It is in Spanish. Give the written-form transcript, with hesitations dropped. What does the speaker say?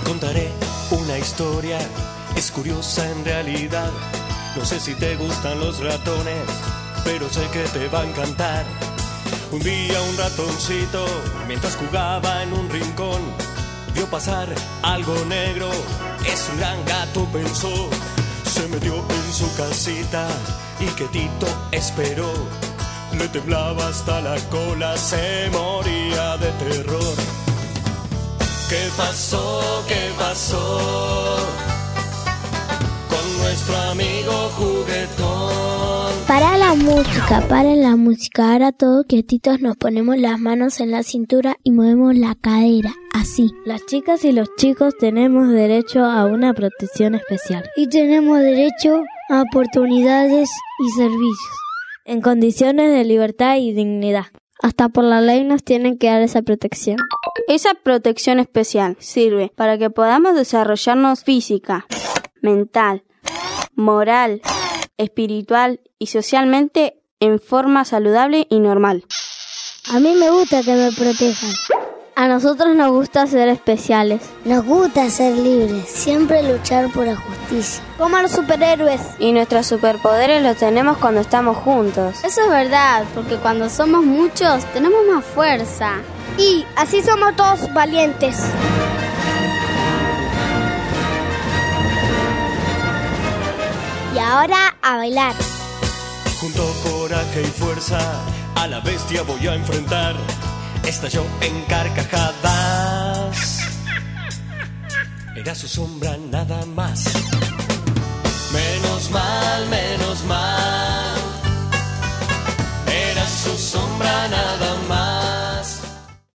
contaré una historia, es curiosa en realidad. No sé si te gustan los ratones, pero sé que te va a encantar. Un día un ratoncito, mientras jugaba en un rincón, vio pasar algo negro, es un gran gato pensó. Se metió en su casita y quietito esperó. Le temblaba hasta la cola, se moría de terror. ¿Qué pasó? ¿Qué pasó con nuestro amigo juguetón? Para la música. Ahora todos quietitos nos ponemos las manos en la cintura y movemos la cadera, así. Las chicas y los chicos tenemos derecho a una protección especial. Y tenemos derecho a oportunidades y servicios. En condiciones de libertad y dignidad. Hasta por la ley nos tienen que dar esa protección. Esa protección especial sirve para que podamos desarrollarnos física, mental, moral, espiritual y socialmente en forma saludable y normal. A mí me gusta que me protejan. A nosotros nos gusta ser especiales. Nos gusta ser libres, siempre luchar por la justicia. Como los superhéroes. Y nuestros superpoderes los tenemos cuando estamos juntos. Eso es verdad, porque cuando somos muchos tenemos más fuerza. Y así somos todos valientes. Y ahora a bailar. Junto coraje y fuerza, a la bestia voy a enfrentar. Estalló en carcajadas. Era su sombra nada más. Menos mal, menos mal. Era su sombra nada más.